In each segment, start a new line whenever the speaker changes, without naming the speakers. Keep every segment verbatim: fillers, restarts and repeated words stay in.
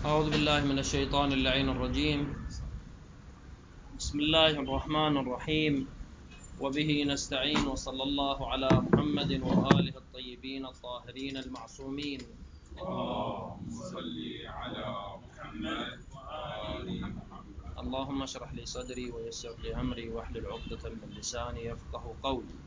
أعوذ بالله من الشيطان اللعين الرجيم. بسم الله الرحمن الرحيم، وبه نستعين، وصلى الله على محمد وآله الطيبين الطاهرين المعصومين.
اللهم صل على محمد وآل محمد.
اللهم اشرح لي صدري ويسر لي أمري واحلل عقدة من لساني يفقه قولي.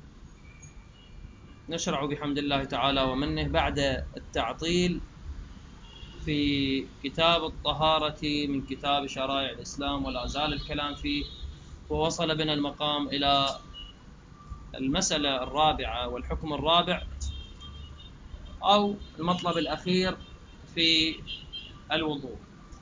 نشرع بحمد الله تعالى ومنه بعد التعطيل في كتاب الطهارة من كتاب شرائع الإسلام، ولا زال الكلام فيه، ووصل بنا المقام إلى المسألة الرابعة والحكم الرابع أو المطلب الأخير في الوضوء.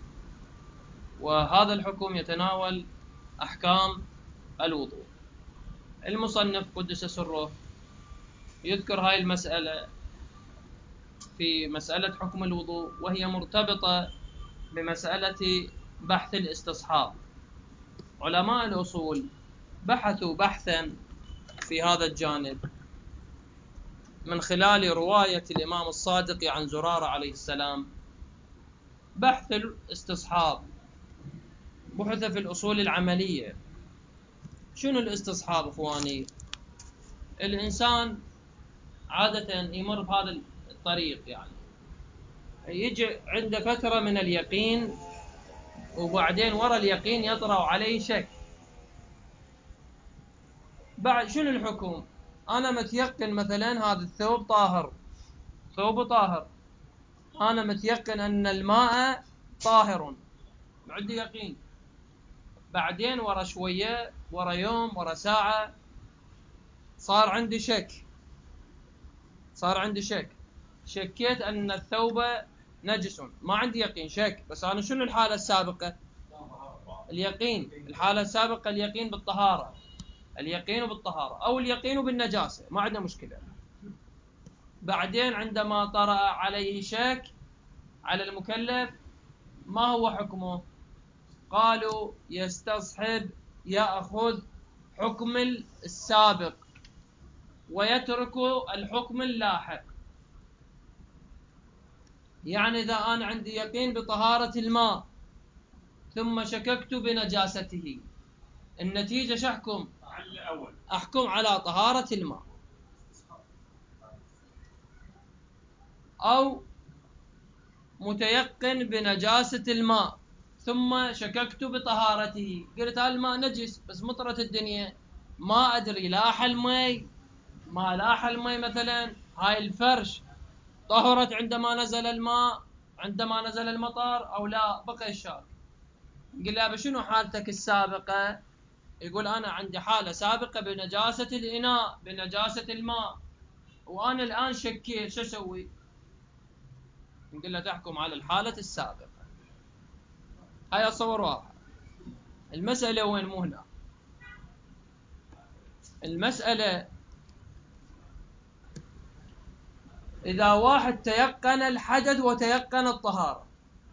وهذا الحكم يتناول أحكام الوضوء. المصنف قدس سره يذكر هاي المسألة في مسألة حكم الوضوء، وهي مرتبطة بمسألة بحث الاستصحاب. علماء الأصول بحثوا بحثا في هذا الجانب من خلال رواية الإمام الصادق عن زرارة عليه السلام. بحث الاستصحاب بحث في الأصول العملية. شنو الاستصحاب إخواني؟ الإنسان عادة يمر بهذا الطريق، يعني يجي عند فترة من اليقين، وبعدين وراء اليقين يطرأ عليه شك. بعد شنو الحكم؟ أنا متيقن مثلا هذا الثوب طاهر، ثوب طاهر، أنا متيقن أن الماء طاهر، عندي يقين. بعدين ورا شوية، ورا يوم، ورا ساعة، صار عندي شك صار عندي شك شكيت أن الثوب نجس. ما عندي يقين، شك. بس أنا شنو الحالة السابقة؟ اليقين. الحالة السابقة اليقين بالطهارة، اليقين بالطهارة أو اليقين بالنجاسة، ما عندنا مشكلة. بعدين عندما طرأ عليه شك على المكلف، ما هو حكمه؟ قالوا يستصحب، يأخذ حكم السابق ويترك الحكم اللاحق. يعني إذا أنا عندي يقين بطهارة الماء ثم شككت بنجاسته، النتيجة شحكم أحكم على طهارة الماء. أو متيقن بنجاسة الماء ثم شككت بطهارته، قلت الماء نجس بس مطرت الدنيا، ما أدري لاح المي ما لاح المي مثلا هاي الفرش طهرت عندما نزل الماء، عندما نزل المطر، أو لا، بقى الشاك. قل له شنو حالتك السابقة؟ يقول أنا عندي حالة سابقة بنجاسة الإناء، بنجاسة الماء، وأنا الآن شكيت، شو أسوي؟ نقول له تحكم على الحالة السابقة. هاي أصور واضحة. المسألة وين؟ مو هنا. المسألة إذا واحد تيقن الحدث وتيقن الطهارة،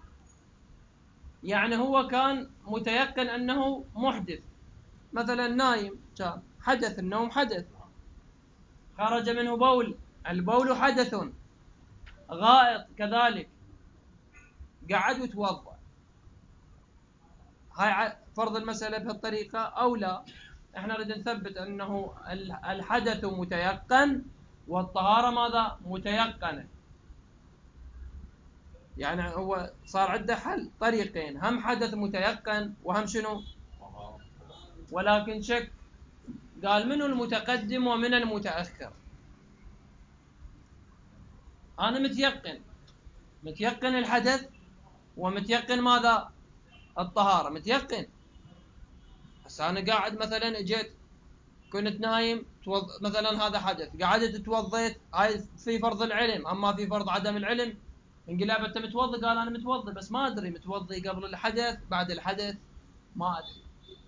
يعني هو كان متيقن أنه محدث، مثلا نايم، كان حدث النوم، حدث، خرج منه بول، البول حدث، غائط كذلك، قعد وتوضأ. هاي فرض المسألة بهالطريقة أو لا؟ احنا نريد نثبت أنه الحدث متيقن والطهارة ماذا؟ متيقنة. يعني هو صار عنده حل طريقين، هم حدث متيقن وهم شنو؟ ولكن شك. قال منه المتقدم ومن المتأخر. أنا متيقن متيقن الحدث ومتيقن ماذا؟ الطهارة، متيقن. بس أنا قاعد مثلا اجيت كنت نايم توض... مثلا هذا حدث، قعدت توضيت، هاي في فرض العلم. أما في فرض عدم العلم، انقلاب أنت متوضي، قال أنا متوضي بس ما أدري متوضي قبل الحدث بعد الحدث، ما أدري.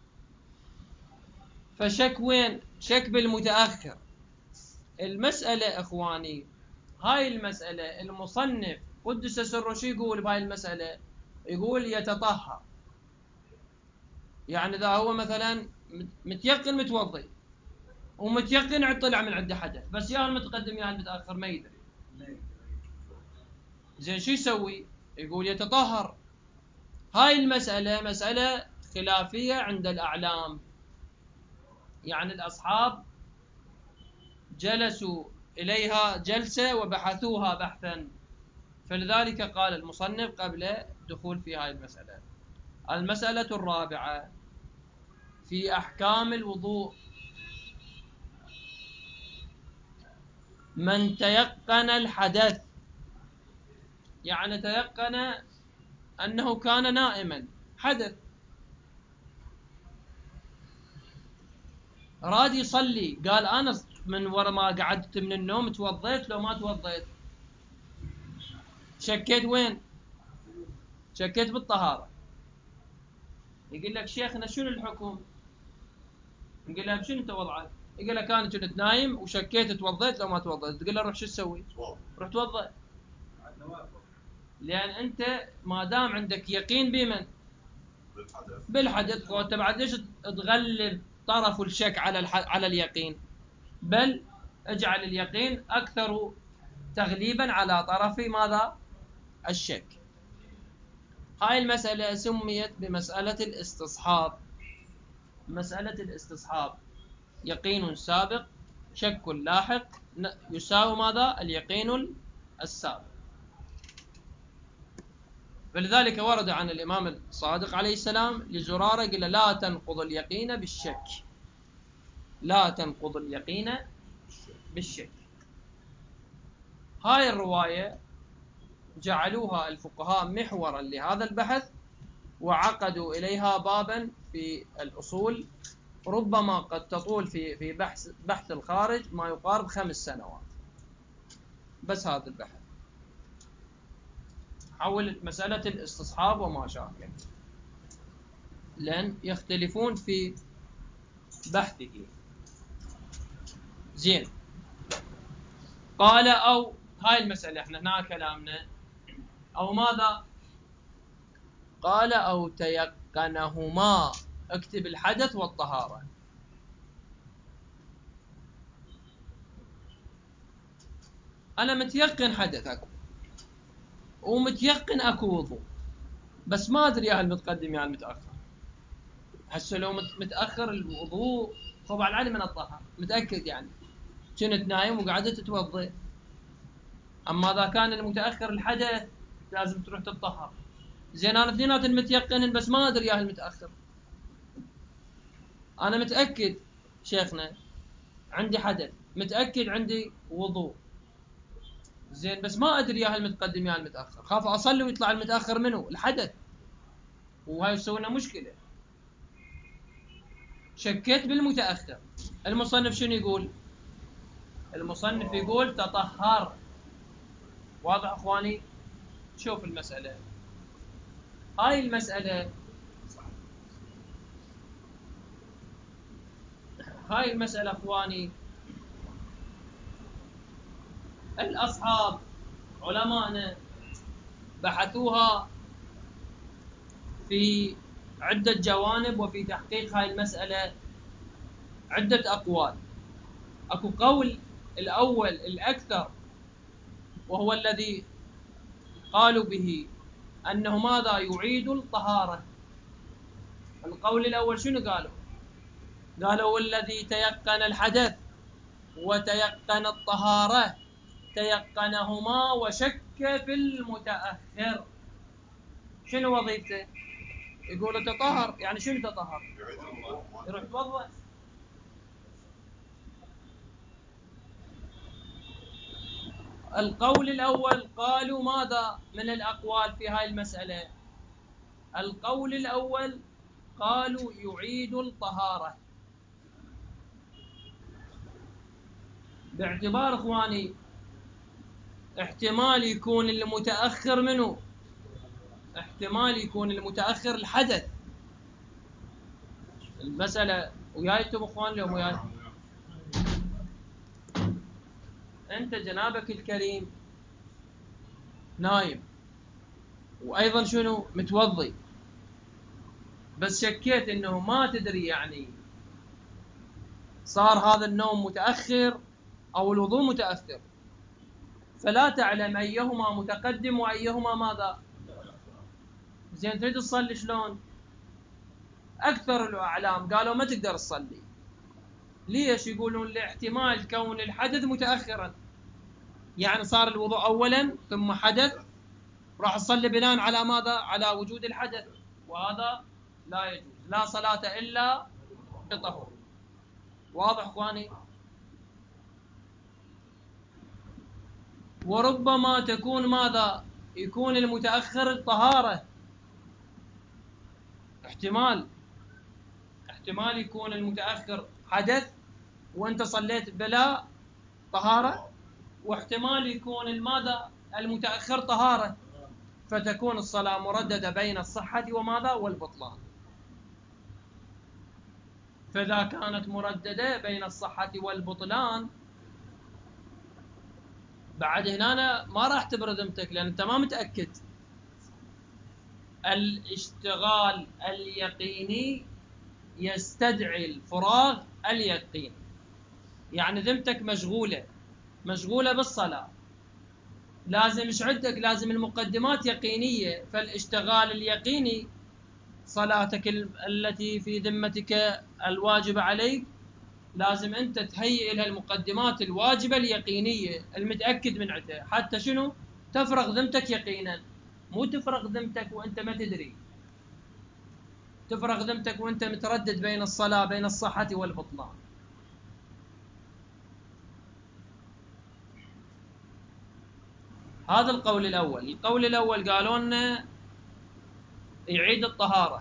فشك وين؟ شك بالمتأخر. المسألة إخواني، هاي المسألة المصنف قدس سره شو يقول بهاي المسألة؟ يقول يتطهر. يعني إذا هو مثلا متيقن متوضي ومتيقن طلع من عنده حدث، بس يا المتقدم يا المتأخر ما يدري، زين شو يسوي؟ يقول يتطهر. هاي المسألة مسألة خلافية عند الأعلام، يعني الأصحاب جلسوا إليها جلسة وبحثوها بحثا، فلذلك قال المصنف قبل دخول في هاي المسألة. المسألة الرابعة في أحكام الوضوء: من تيقن الحدث، يعني تيقن أنه كان نائما، حدث، راد يصلي، قال أنا من ورا ما قعدت من النوم توضيت لو ما توضيت، شكيت وين؟ شكيت بالطهارة. يقول لك شيخنا شنو الحكم؟ يقول له بشنو انت وضعك؟ يقول لك انا كنت نايم وشكيت توضيت لو ما توضيت، تقول له روح شو تسوي؟ روح توضى. لان انت ما دام عندك يقين بمن؟ بالحدث. وانت بعد ليش تغلب طرف الشك على الح... على اليقين؟ بل اجعل اليقين اكثر تغليبا على طرف ماذا؟ الشك. هاي المسألة سميت بمسألة الاستصحاب. مسألة الاستصحاب، يقين سابق شك لاحق يساوي ماذا؟ اليقين السابق. فلذلك ورد عن الإمام الصادق عليه السلام لزرارة قال لا تنقض اليقين بالشك، لا تنقض اليقين بالشك. هاي الرواية جعلوها الفقهاء محورا لهذا البحث، وعقدوا إليها بابا في الأصول ربما قد تطول في في بحث بحث الخارج ما يقارب خمس سنوات بس هذا البحث حول مسألة الاستصحاب وما شابه، لأن يختلفون في بحثه. زين، قال أو هاي المسألة احنا هنا كلامنا أو ماذا؟ قال أو تيقنهما، اكتب الحدث والطهارة. أنا متيقن حدث أكو ومتيقن أكو وضوء، بس ما أدري يا المتقدم يا المتأخر. هسه لو متأخر الوضوء طبعا علي من الطهر متأكد، يعني كنت نايم وقعدت تتوضأ. أما إذا كان المتأخر الحدث لازم تروح تتطهر. زين أنا اثنينات متيقنين بس ما أدري يا المتأخر. أنا متأكد شيخنا عندي حدث، متأكد عندي وضوء، زين بس ما أدري يا المتقدم يا المتأخر، خاف أصلي ويطلع المتأخر منه الحدث، وهاي يسوي لنا مشكلة. شكيت بالمتأخر. المصنف شنو يقول؟ المصنف يقول تطهر. واضح أخواني؟ شوف المسألة، هاي المسألة هاي المسألة أخواني، الأصحاب علماءنا بحثوها في عدة جوانب، وفي تحقيق هاي المسألة عدة أقوال. أكو قول الأول الأكثر وهو الذي قالوا به أنه ماذا؟ يعيد الطهارة. القول الأول شنو قالوا؟ قالوا الذي تيقن الحدث وتيقن الطهارة تيقنهما وشك في المتأخر. شنو وظيفته؟ يقول تطهر، يعني شنو تطهر؟ يروح يتوضأ. القول الأول قالوا ماذا من الأقوال في هاي المسألة؟ القول الأول قالوا يعيد الطهارة، باعتبار إخواني احتمال يكون المتأخر منه، احتمال يكون المتأخر الحدث. المسألة ويايتم إخوان لهم وياي؟ أنت جنابك الكريم نايم وأيضا شنو؟ متوضي، بس شكيت إنه ما تدري يعني صار هذا النوم متأخر أو الوضوء متأخر، فلا تعلم أيهما متقدم وأيهما ماذا؟ زين تريد تصلي شلون؟ أكثر الأعلام قالوا ما تقدر تصلي. ليش؟ يقولون لاحتمال كون الحدث متأخرا، يعني صار الوضوء أولا ثم حدث، راح تصلي بناء على ماذا؟ على وجود الحدث، وهذا لا يجوز، لا صلاة إلا بطهور. واضح اخواني؟ وربما تكون ماذا؟ يكون المتأخر الطهارة، احتمال احتمال يكون المتأخر حدث وانت صليت بلا طهارة، واحتمال يكون الماذا؟ المتأخر طهارة، فتكون الصلاة مرددة بين الصحة وماذا؟ والبطلان. فإذا كانت مرددة بين الصحة والبطلان، بعد هنا ما راح تبر ذمتك، لأن أنت ما متأكد. الاشتغال اليقيني يستدعي الفراغ اليقيني، يعني ذمتك مشغولة مشغولة بالصلاة، لازم ايش عندك؟ لازم المقدمات يقينية. فالاشتغال اليقيني صلاتك التي في ذمتك الواجبة عليك، لازم أنت تهيئ لها المقدمات الواجبة اليقينية المتأكد من عندها، حتى شنو؟ تفرغ ذمتك يقينا، مو تفرغ ذمتك وأنت ما تدري، تفرغ ذمتك وأنت متردد بين الصلاة بين الصحة والبطلان. هذا القول الأول. القول الأول قالوا لنا يعيد الطهارة.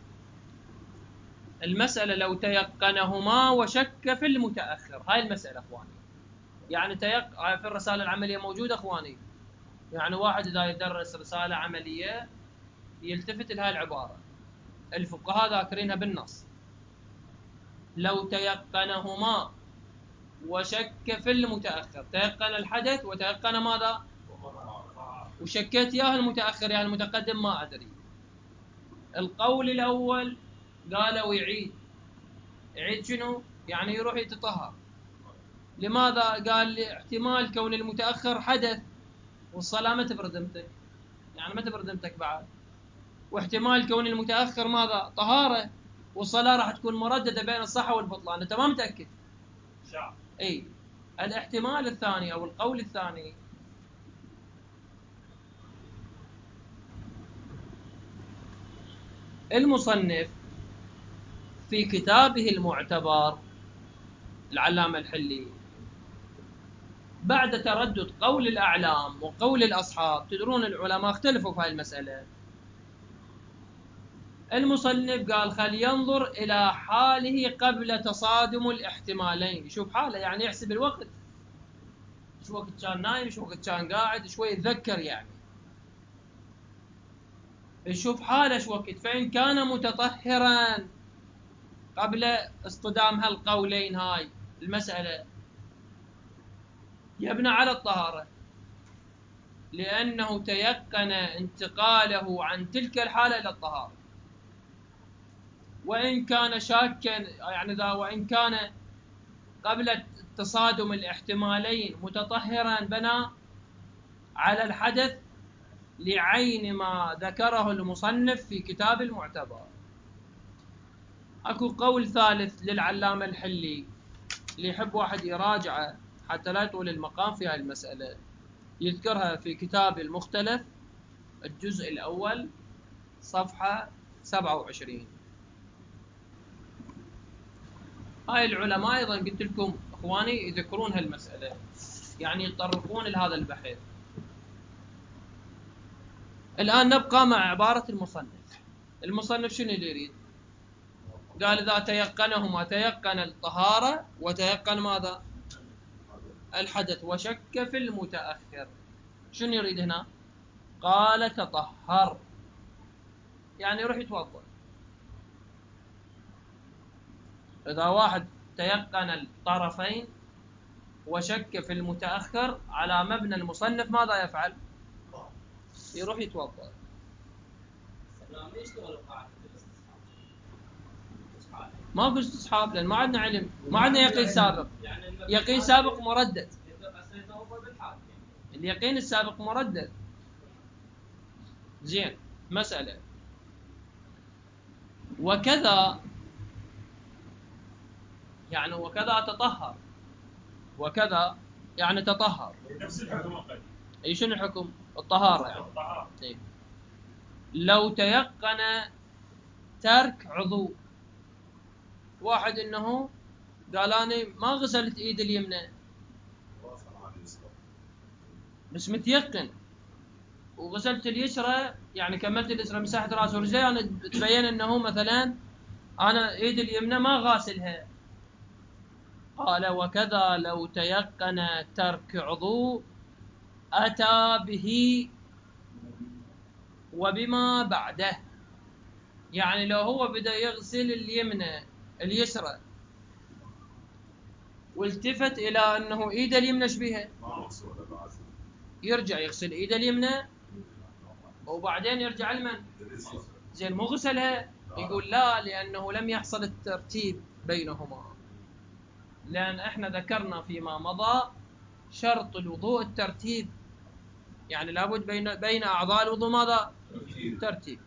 المسألة لو تيقنهما وشك في المتأخر، هاي المسألة أخواني، يعني تيق... في الرسالة العملية موجودة أخواني، يعني واحد إذا يدرس رسالة عملية يلتفت لهاي العبارة، الفقهاء ذاكرينها بالنص. لو تيقنهما وشك في المتأخر، تيقن الحدث وتيقن ماذا؟ وشكيت يا المتأخر يا المتقدم ما أدري. القول الأول قالوا يعيد. يعيد شنو؟ يعني يروح يتطهر. لماذا؟ قال لي احتمال كون المتأخر حدث والصلاة ما تبر ذمتك، يعني ما تبر ذمتك بعد، واحتمال كون المتأخر ماذا؟ طهارة، والصلاة راح تكون مرددة بين الصحة والبطلان، أنت ما متأكد. اي الاحتمال الثاني أو القول الثاني، المصنف في كتابه المعتبر العلامة الحلي بعد تردد قول الأعلام وقول الأصحاب، تدرون العلماء اختلفوا في هذه المسألة، المصنف قال خل ينظر إلى حاله قبل تصادم الاحتمالين، يشوف حاله، يعني يحسب الوقت، شو وقت كان نايم، شو وقت كان قاعد، شوي يتذكر، يعني يشوف حاله شو وقت. فإن كان متطهرا قبل اصطدام هالقولين، هاي المسألة يبنى على الطهارة، لأنه تيقن انتقاله عن تلك الحالة إلى الطهارة. وإن كان شاكا، يعني ذا وإن كان قبل تصادم الاحتمالين متطهرا، بنى على الحدث لعين ما ذكره المصنف في كتاب المعتبر. اكو قول ثالث للعلامة الحلي، اللي يحب واحد يراجعه حتى لا يطول المقام في هذه المسألة، يذكرها في كتاب المختلف الجزء الأول صفحة سبعة وعشرين. هاي العلماء أيضا قلت لكم أخواني يذكرون هالمسألة، يعني يتطرقون لهذا البحث. الآن نبقى مع عبارة المصنف. المصنف شنو اللي يريد؟ قال إذا تيقنهما، تيقن الطهارة وتيقن ماذا؟ الحدث، وشك في المتأخر، شنو يريد هنا؟ قال تطهر، يعني يروح يتوضأ. إذا واحد تيقن الطرفين وشك في المتأخر، على مبنى المصنف ماذا يفعل؟ يروح يتوضأ. ما في استصحاب، لأن ما عندنا علم، ما عندنا يقين سابق. يقين سابق مردد، اليقين السابق مردد. زين، مسألة وكذا يعني وكذا تطهر، وكذا يعني تطهر.
نفس الحكم قد
اي شنو الحكم؟ الطهارة يعني.
الطهارة.
طيب. لو تيقن ترك عضو، واحد انه قال انا ما غسلت ايد اليمنى بس متيقن، وغسلت اليسرى يعني كملت اليسرى مساحة راسه ورجليه، انا تبين انه مثلا انا ايد اليمنى ما غاسلها. قال وكذا لو تيقن ترك عضو اتى به وبما بعده. يعني لو هو بدا يغسل اليمنى اليسرى والتفت الى انه ايد اليمنى ايش بيها؟ يرجع يغسل ايد اليمنى وبعدين يرجع لمن؟ زين مو غسلها؟ يقول لا، لانه لم يحصل الترتيب بينهما، لان احنا ذكرنا فيما مضى شرط الوضوء الترتيب، يعني لابد بين بين اعضاء الوضوء ماذا؟ ترتيب.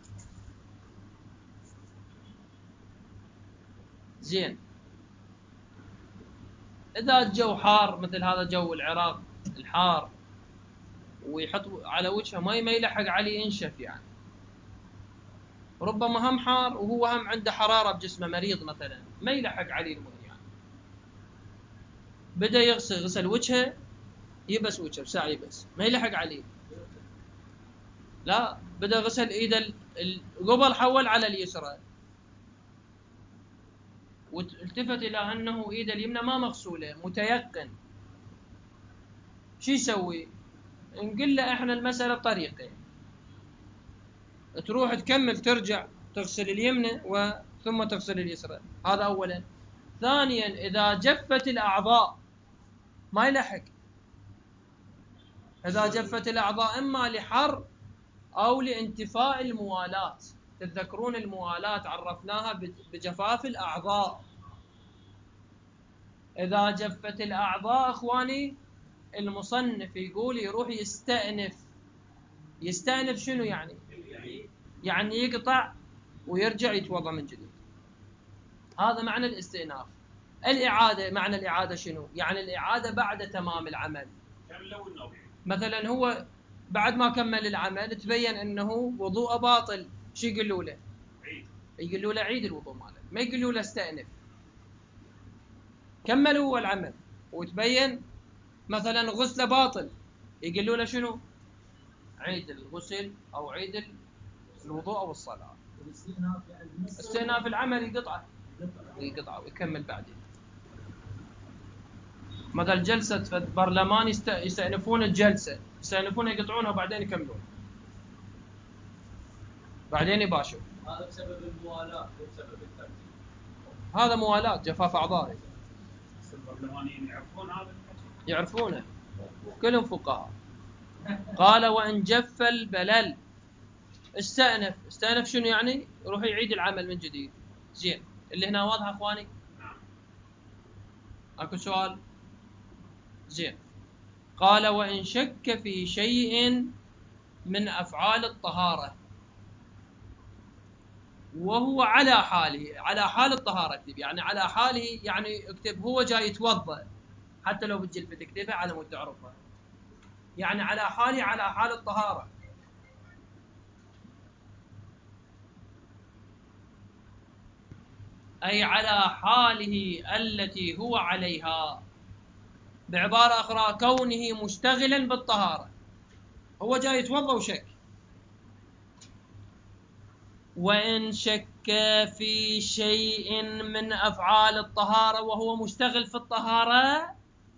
زين، اذا الجو حار مثل هذا جو العراق الحار ويحط على وجهه ماء ما يلحق عليه ينشف، يعني ربما هم حار وهو هم عنده حراره بجسمه مريض مثلا ما يلحق عليه الماء، يعني بدا يغسل غسل وجهه يبس وجهه بساعه يبس ما يلحق عليه، لا بدا غسل ايده قبل حول على اليسرى والتفت الى انه ايده اليمنى ما مغسوله متيقن، شو يسوي؟ نقول له احنا المساله بطريقين، تروح تكمل ترجع تغسل اليمنى وثم تغسل اليسرى، هذا اولا. ثانيا اذا جفت الاعضاء ما يلحق، اذا جفت الاعضاء اما لحر او لانتفاء الموالاه، تتذكرون الموالاه عرفناها بجفاف الاعضاء. اذا جفت الاعضاء اخواني المصنف يقول يروح يستأنف. يستأنف شنو يعني؟ يعني يقطع ويرجع يتوضا من جديد، هذا معنى الاستئناف. الإعادة، معنى الإعادة شنو؟ يعني الإعادة بعد تمام العمل. مثلا هو بعد ما كمل العمل تبين أنه وضوء باطل، شو يقولوا له؟ يقولوا له عيد الوضوء مالك، ما يقولوا له استأنف. كمل هو العمل وتبين مثلا غسله باطل، يقولوا له شنو؟ عيد الغسل أو عيد الوضوء أو الصلاة. استئناف العمل يقطعه ويقطعه ويكمل بعدين. مثل جلسة برلمان يستأنفون الجلسة، يستأنفونها يقطعونها وبعدين يكملون، بعدين يباشرون.
هذا بسبب الموالاة مو بسبب الترتيب.
هذا موالاة جفاف أعضاء.
البرلمانيين يعرفون هذا الحكي؟
يعرفونه كلهم فقهاء. قال وإن جف البلل استأنف. استأنف شنو يعني؟ يروح يعيد العمل من جديد. زين، اللي هنا واضحة اخواني؟
نعم.
اكو سؤال؟ زين. قال وإن شك في شيء من أفعال الطهارة وهو على حاله، على حال الطهارة اكتب، يعني على حاله يعني اكتب هو جاي يتوضأ، حتى لو بالجلفة تكتبها على مود تعرفها، يعني على حاله على حال الطهارة. أي على حاله التي هو عليها، بعبارة أخرى كونه مشتغلا بالطهارة، هو جاي يتوضأ وشك. وإن شك في شيء من أفعال الطهارة وهو مشتغل في الطهارة،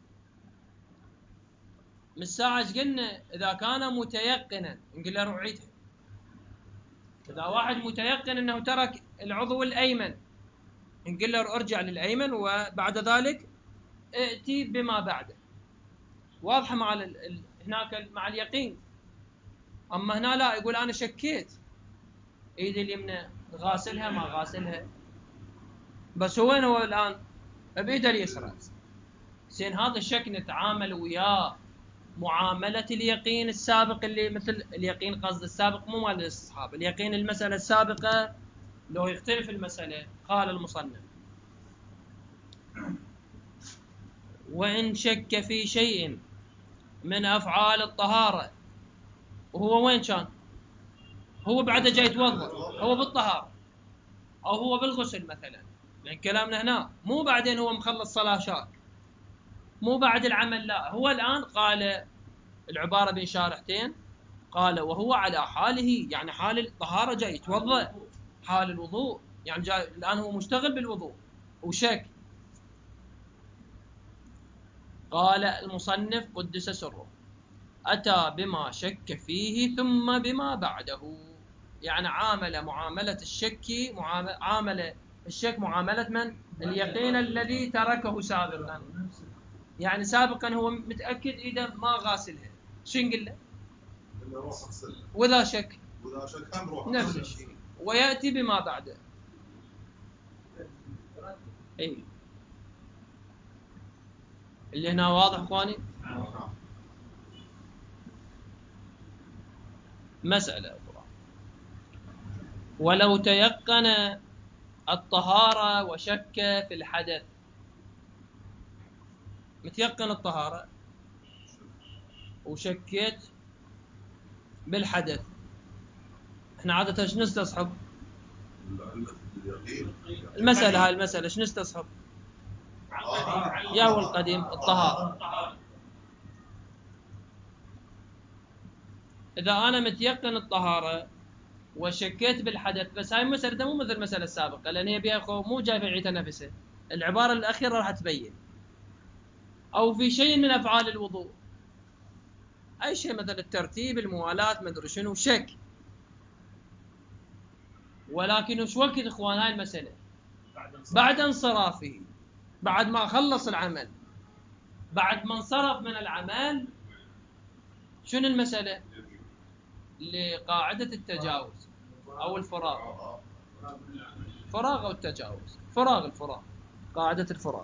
من الساعة ايش قلنا؟ إذا كان متيقنا نقول له روح عيدها. إذا واحد متيقن أنه ترك العضو الأيمن نقول له ارجع للأيمن وبعد ذلك ائتي بما بعده. واضحة مع ال... ال... هناك مع اليقين. أما هنا لا، يقول أنا شكيت إيدي اليمنى غاسلها ما غاسلها، بس هو وين هو الآن؟ بإيده اليسرى. زين، هذا الشك نتعامل وياه معاملة اليقين السابق، اللي مثل اليقين قصد السابق مو مال الاستصحاب، اليقين المسألة السابقة لو يختلف المسألة. قال المصنف: وإن شك في شيء من أفعال الطهارة، وهو وين كان؟ هو بعد جاي يتوضأ، هو بالطهارة أو هو بالغسل مثلا، لأن كلامنا هنا مو بعدين هو مخلص صلاة شاك، مو بعد العمل، لا، هو الآن قال العبارة بين شارحتين، قال وهو على حاله، يعني حال الطهارة جاي يتوضأ، حال الوضوء يعني جاي الآن هو مشتغل بالوضوء وشك. قال المصنف قدس سره: أتى بما شك فيه ثم بما بعده، يعني عامل معاملة الشك، عامل الشك معاملة من؟ اليقين الذي تركه سابقا، يعني سابقا هو متأكد إذا ما غاسلها، شو نقول له؟ وإذا شك
وإذا شك هم روح
نفس الشيء، ويأتي بما بعده. أي اللي هنا واضح إخواني؟ مسألة أخرى: ولو تيقن الطهارة وشك في الحدث، متيقن الطهارة وشكيت بالحدث، احنا عادة ايش نستصحب؟ المسألة هاي المسألة ايش نستصحب؟ يا هو القديم الطهارة. إذا أنا متيقن الطهارة وشكيت بالحدث، بس هاي المسألة مو مثل المسألة السابقة، لأن هي بيها مو جاي في عيتها نفسها، العبارة الأخيرة راح تبين. أو في شيء من أفعال الوضوء، أي شيء مثل الترتيب، الموالاة، ما أدري شنو، شك. ولكن وش وقت إخوان هاي المسألة؟ بعد انصرافه، بعد ما خلص العمل، بعد ما انصرف من العمل. شنو المسألة؟ لقاعدة التجاوز أو الفراغ، فراغ أو التجاوز، فراغ الفراغ، قاعدة الفراغ.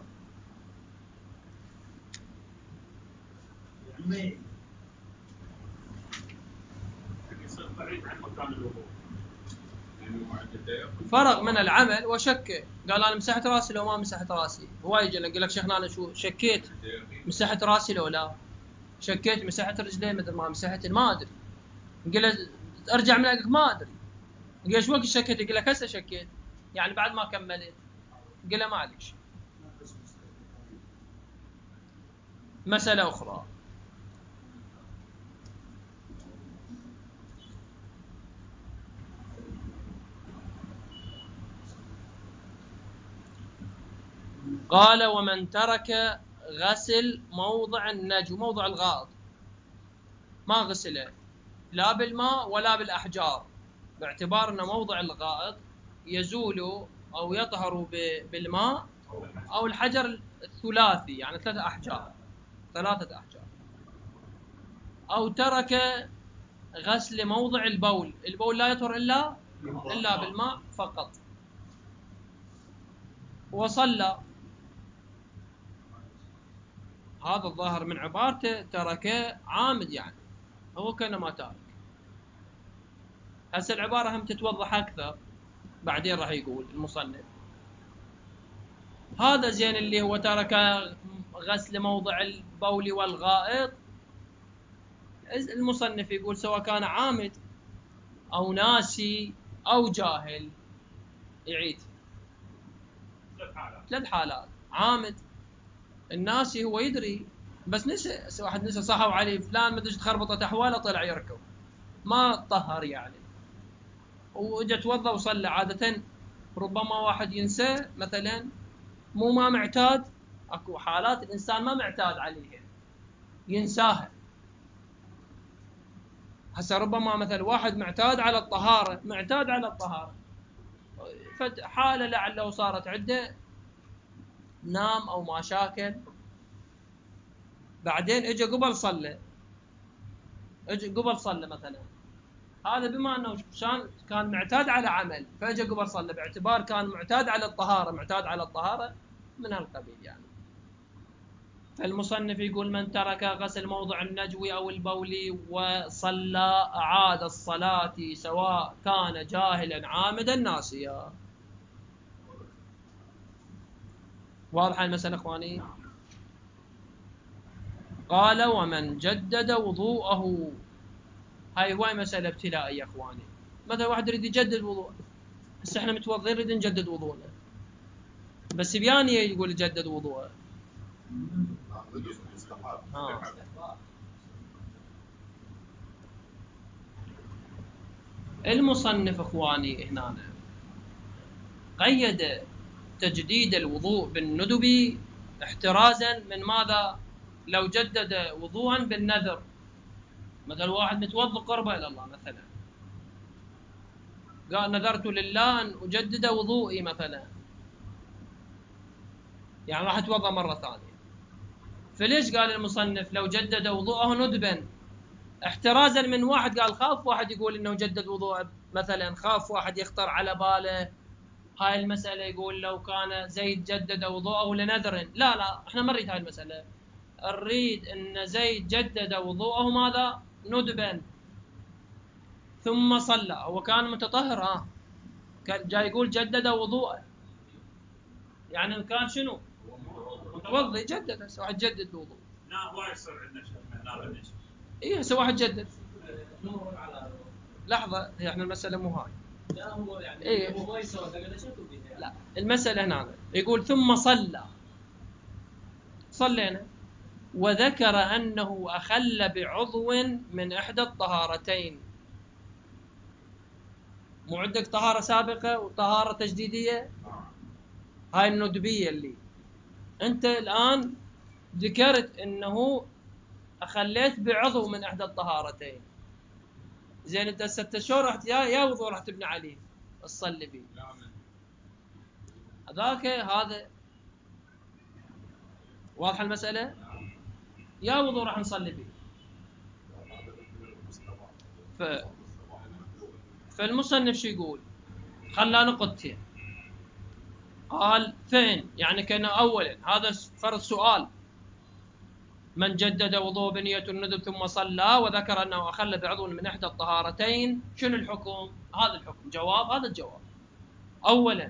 يصير بعيد عن مكان الوضوء،
فرغ من العمل وشك، قال أنا مسحت راسي لو ما مسحت راسي. هو يجي يقول لك شيخنا أنا شو شكيت، مسحت راسي لو لا، شكيت مسحت رجلي مثل ما مسحت، ما أدري. يقول له أرجع من لك ما أدري. يقول ايش وقت شكيت؟ يقول لك هسه شكيت، يعني بعد ما كملت. يقول له ما عليك شيء. مسألة أخرى: قال ومن ترك غسل موضع النجو، موضع الغائط، ما غسله لا بالماء ولا بالأحجار، باعتبار أن موضع الغائط يزول أو يطهر بالماء أو الحجر الثلاثي، يعني ثلاثة أحجار، ثلاثة أحجار. أو ترك غسل موضع البول، البول لا يطهر إلا إلا بالماء فقط، وصلى، هذا الظاهر من عبارته تركه عامد، يعني هو كان ما تارك. هسه العبارة هم تتوضح أكثر بعدين، راح يقول المصنف هذا زين اللي هو ترك غسل موضع البول والغائط. المصنف يقول سواء كان عامد أو ناسي أو جاهل، يعيد ثلاث حالات. عامد، الناسي هو يدري بس نسى، واحد نسى صحوا عليه فلان ما ادري تخربطت احواله طلع يركض ما طهر يعني، واجى توضا وصلى. عاده ربما واحد ينسى مثلا، مو ما معتاد، اكو حالات الانسان ما معتاد عليها ينساها. هسه ربما مثلا واحد معتاد على الطهاره، معتاد على الطهاره، فحاله لعله صارت عنده نام او ما شاكل، بعدين اجى قبل صلى، اجى قبل صلى مثلا، هذا بما انه كان معتاد على عمل فاجى قبل صلى، باعتبار كان معتاد على الطهاره، معتاد على الطهاره من هالقبيل يعني. فالمصنف يقول من ترك غسل موضع النجوي أو البول وصلى أعاد الصلاة سواء كان جاهلا عامدا ناسيا. واضحة المسألة إخواني؟ قال ومن جدد وضوءه. هاي هواي مسألة ابتلائية يا إخواني. مثلا واحد يريد يجدد وضوء، هسه احنا متوضئين نريد نجدد وضوءنا، بس بياني يقول يجدد وضوءه. آه. المصنف إخواني هنا قيد تجديد الوضوء بالندب احترازا من ماذا؟ لو جدد وضوءا بالنذر، مثلا واحد متوضئ قربة إلى الله مثلا، قال نذرت لله أن أجدد وضوئي مثلا، يعني راح أتوضأ مرة ثانية. فليش قال المصنف لو جدد وضوءه ندبا احترازا من واحد؟ قال خاف واحد يقول انه جدد وضوءه مثلا، خاف واحد يخطر على باله هاي المسألة، يقول لو كان زيد جدد وضوءه لنذر. لا لا، احنا ما نريد هاي المسألة، نريد ان زيد جدد وضوءه ماذا؟ ندبا ثم صلى، هو كان متطهر، اه كان جاي يقول جدد وضوءه، يعني كان شنو؟ متوضي جدد، هسه واحد جدد الوضوء.
لا ما يصير عندنا شيء من هذا الشيء.
اي هسه واحد جدد. لحظة، هي احنا المسألة مو هاي.
لا هو يعني
إيه؟
هو يسوي فقد شفتوا فيها.
لا، المسألة هنا يقول ثم صلى، صلينا، وذكر أنه أخل بعضو من إحدى الطهارتين. مو عندك طهارة سابقة وطهارة تجديدية؟ هاي الندبية اللي أنت الآن ذكرت أنه أخليت بعضو من إحدى الطهارتين. زين أنت ستة شهور رحت يا يا وضوء راح تبني عليه تصلي فيه، هذاك هذا واضحة المسألة؟ يا وضوء راح نصلي فيه. ف... فالمصنف شو يقول؟ خلى نقطتين. قال فإن، يعني كان أولا هذا فرض سؤال، من جدد وضوء بنية الندب ثم صلى وذكر أنه أخل بعضو من إحدى الطهارتين، شنو الحكم؟ هذا الحكم، جواب هذا الجواب. أولا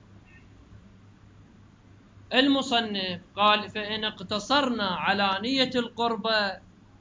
المصنف قال فإن اقتصرنا على نية القربة،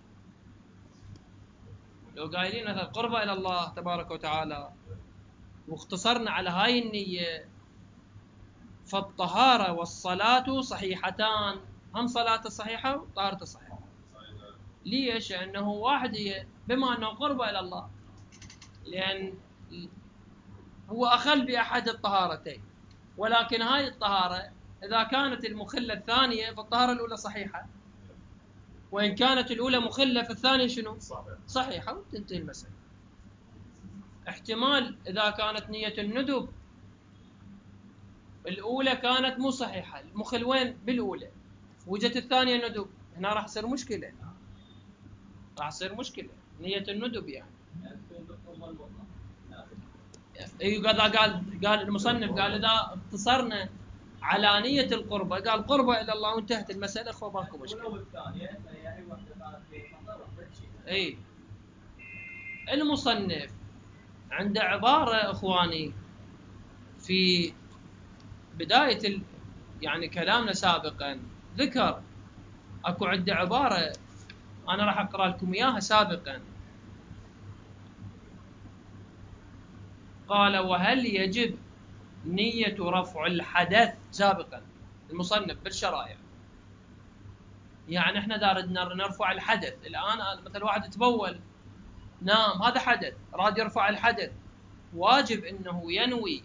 لو قايلين هذا القربة إلى الله تبارك وتعالى واختصرنا على هاي النية، فالطهارة والصلاة صحيحتان، هم صلاة صحيحة وطهارة صحيحة. ليش؟ أنه واحد هي بما أنه قربة إلى الله، لأن هو أخل بأحد الطهارتين، ولكن هاي الطهارة إذا كانت المخلة الثانية فالطهارة الأولى صحيحة، وإن كانت الأولى مخلة فالثانية شنو؟ صحيحة، وتنتهي المسألة. احتمال إذا كانت نية الندب الأولى كانت مو صحيحة، المخل وين؟ بالأولى، وجت الثانية ندب، هنا راح يصير مشكلة، راح يصير مشكلة نية الندب يعني. ايوه قال قال قال المصنف قال اذا اقتصرنا على نية القربة، قال قربة الى الله وانتهت المسألة، اخو ماكو مشكلة. اي المصنف عنده عبارة اخواني في بداية ال... يعني كلامنا سابقا ذكر اكو عنده عبارة انا راح اقرا لكم اياها سابقا. قال وهل يجب نية رفع الحدث سابقا؟ المصنف بالشرائع، يعني احنا داردنا نرفع الحدث الان، مثل واحد تبول نام، هذا حدث، راد يرفع الحدث، واجب انه ينوي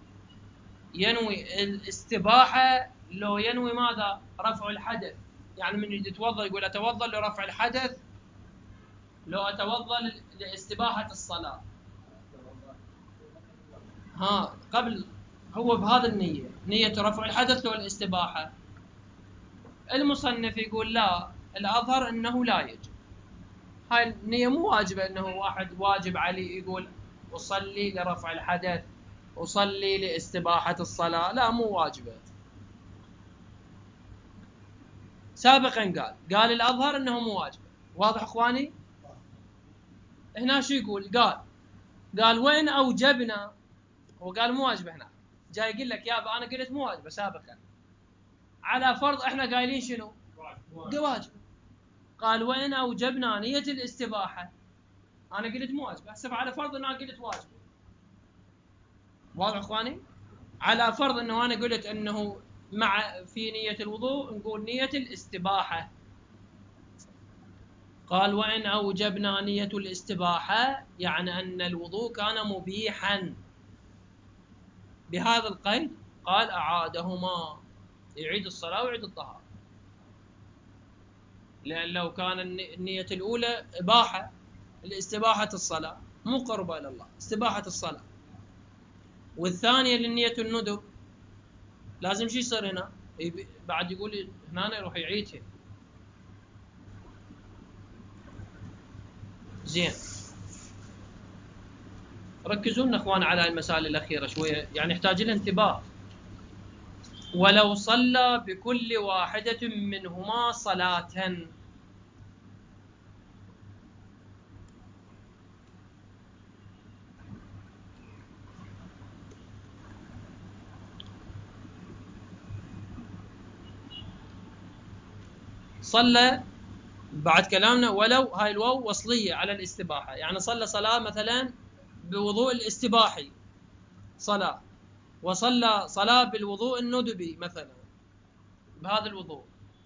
ينوي الاستباحة لو ينوي ماذا؟ رفع الحدث. يعني من يتوضا يقول اتوضا لرفع الحدث، لو اتوضا لاستباحة الصلاة، ها قبل هو بهذا النية، نية رفع الحدث لو الاستباحة. المصنف يقول لا، الأظهر أنه لا يجب، هاي النية مو واجبة، أنه واحد واجب عليه يقول أصلي لرفع الحدث، أصلي لاستباحة الصلاة، لا مو واجبة. سابقا قال قال الأظهر أنه مو واجب. واضح أخواني؟ هنا شو يقول؟ قال قال وين أوجبنا، هو قال مو واجب. هنا جاي يقول لك يابا أنا قلت مو واجب سابقا، على فرض إحنا قايلين شنو؟ واجب. قال وين أوجبنا نية الاستباحة، أنا قلت مو واجب، أحسب على فرض أنه أنا قلت واجب. واضح أخواني؟ على فرض أنه أنا قلت أنه مع في نية الوضوء نقول نية الاستباحة. قال وإن أوجبنا نية الاستباحة يعني أن الوضوء كان مبيحا بهذا القيد. قال أعادهما، يعيد الصلاة ويعيد الطهارة، لأن لو كان النية الأولى إباحة، الاستباحة الصلاة مو قربة إلى الله، استباحة الصلاة، والثانية للنية الندب، لازم شو يصير هنا؟ بعد يقول هنا يروح يعيدها. زين، ركزوا لنا اخوان على المسائل الاخيره شويه، يعني يحتاج لها انتباه. ولو صلى بكل واحده منهما صلاه، صلى بعد كلامنا ولو هاي الواو وصليه على الاستباحه، يعني صلى صلاه مثلا بوضوء الاستباحي صلاه، وصلى صلاه بالوضوء الندبي مثلا بهذا الوضوء.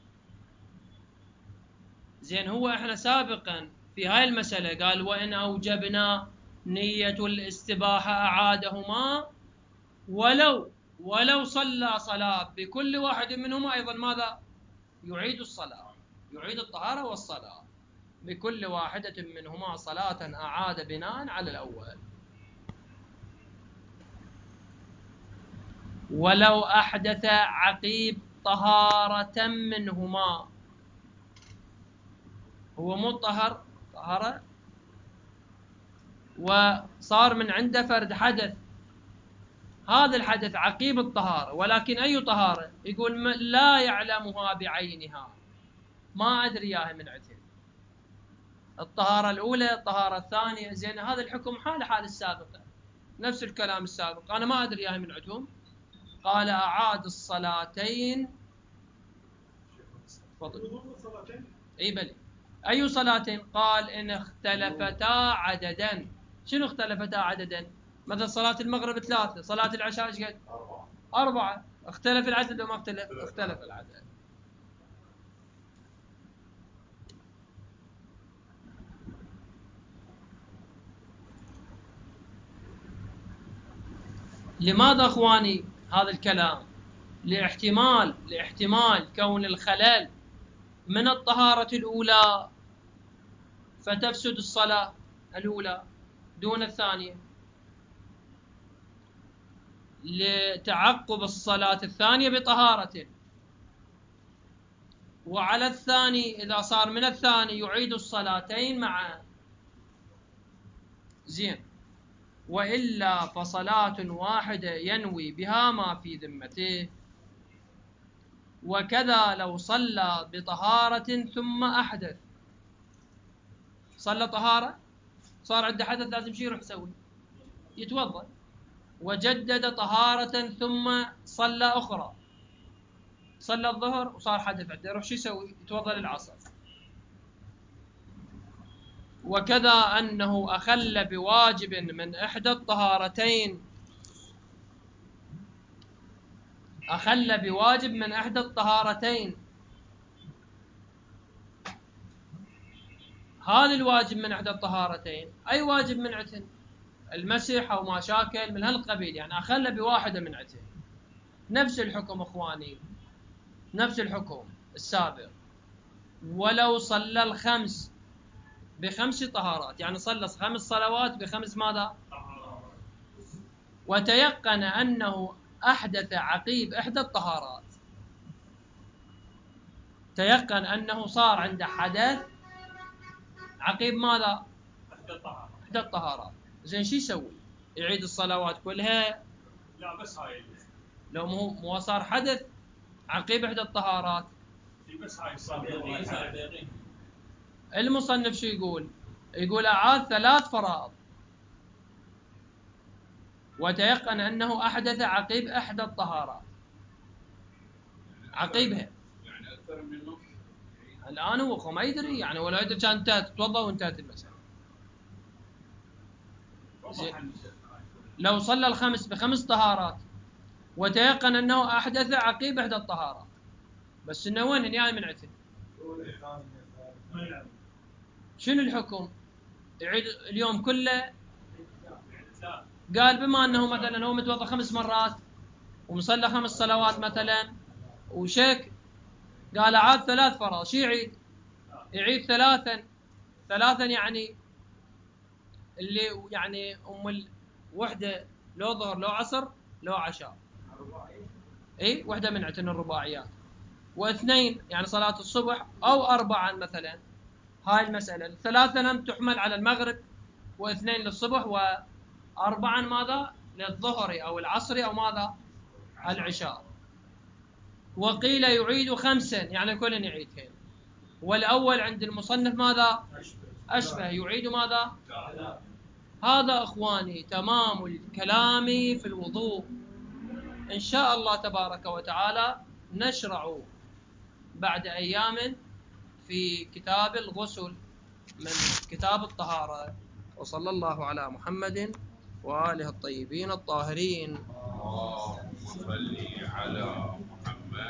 زين، هو احنا سابقا في هاي المساله قال وان اوجبنا نيه الاستباحه اعادهما ولو ولو صلى صلاه بكل واحد منهما ايضا ماذا؟ يعيد الصلاه، يعيد الطهاره والصلاه بكل واحده منهما صلاه اعاد بناء على الاول. ولو احدث عقيب طهاره منهما، هو مو طهر طهاره وصار من عنده فرد حدث، هذا الحدث عقيب الطهارة، ولكن أي طهارة؟ يقول لا يعلمها بعينها، ما أدري إياها من عتل. الطهارة الأولى، الطهارة الثانية، زين هذا الحكم حال حال السابقة، نفس الكلام السابق، أنا ما أدري إياها من عتهم. قال أعاد الصلاتين. تفضل. أي بلي، أي صلاتين؟ قال إن اختلفتا عددا. شنو اختلفتا عددا؟ مثلا صلاة المغرب ثلاثة، صلاة العشاء ايش قد؟ أربعة. أربعة، اختلف العدد وما اختلف؟ اختلف العدد. لماذا اخواني هذا الكلام؟ لاحتمال لاحتمال كون الخلل من الطهارة الأولى فتفسد الصلاة الأولى دون الثانية، لتعقب الصلاة الثانية بطهارة، وعلى الثاني إذا صار من الثاني يعيد الصلاتين معا. زين، وإلا فصلاة واحدة ينوي بها ما في ذمته. وكذا لو صلى بطهارة ثم أحدث، صلى طهارة صار عنده حدث لازم شي يروح يسوي؟ يتوضأ، وجدد طهارة ثم صلى أخرى، صلى الظهر وصار حدث عنده، يروح شو يسوي؟ يتوضأ للعصر. وكذا أنه أخل بواجب من إحدى الطهارتين، أخل بواجب من إحدى الطهارتين، هذا الواجب من إحدى الطهارتين أي واجب من عتن؟ المسح أو ما شاكل من هالقبيل، يعني أخل بواحدة من عتن. نفس الحكم أخواني، نفس الحكم السابق. ولو صلى الخمس بخمس طهارات، يعني صلى خمس صلوات بخمس ماذا؟ وتيقن أنه أحدث عقيب إحدى الطهارات، تيقن أنه صار عنده حدث عقيب ماذا؟ إحدى الطهارات. زين شو يسوي؟ يعيد الصلوات كلها؟
لا بس هاي.
لو مو مو صار حدث عقيب إحدى الطهارات
بس هاي الصابغة.
المصنف شو يقول؟ يقول أعاد ثلاث فرائض وتيقن أنه أحدث عقيب إحدى الطهارات، عقيبها
يعني أكثر من النص.
الآن هو ما يدري يعني، ولا يدري كان انتهت تتوضأ وانتهت المسألة. لو صلى الخمس بخمس طهارات وتيقن أنه أحدث عقيب إحدى الطهارات، بس إنه وين جاي من عتن؟ شنو الحكم؟ يعيد اليوم كله؟ قال بما أنه مثلا هو متوضأ خمس مرات ومصلى خمس صلوات مثلا وشك، قال عاد ثلاث فرائض، شو يعيد؟ يعيد ثلاثا ثلاثا يعني اللي يعني أم الوحدة لو ظهر لو عصر لو عشاء، اي وحده من عتن الرباعيات، واثنين يعني صلاة الصبح أو أربعا مثلا. هاي المسألة الثلاثة لم تحمل على المغرب، واثنين للصبح، وأربعا ماذا؟ للظهر أو العصر أو ماذا؟ العشاء. وقيل يعيد خمسا يعني كل يعيدهن، والأول عند المصنف ماذا؟ أشبه، يعيد ماذا؟ هذا أخواني تمام الكلام في الوضوء. إن شاء الله تبارك وتعالى نشرع بعد أيام في كتاب الغسل من كتاب الطهارة. وصلى الله على محمد وآله الطيبين الطاهرين.
اللهم صل على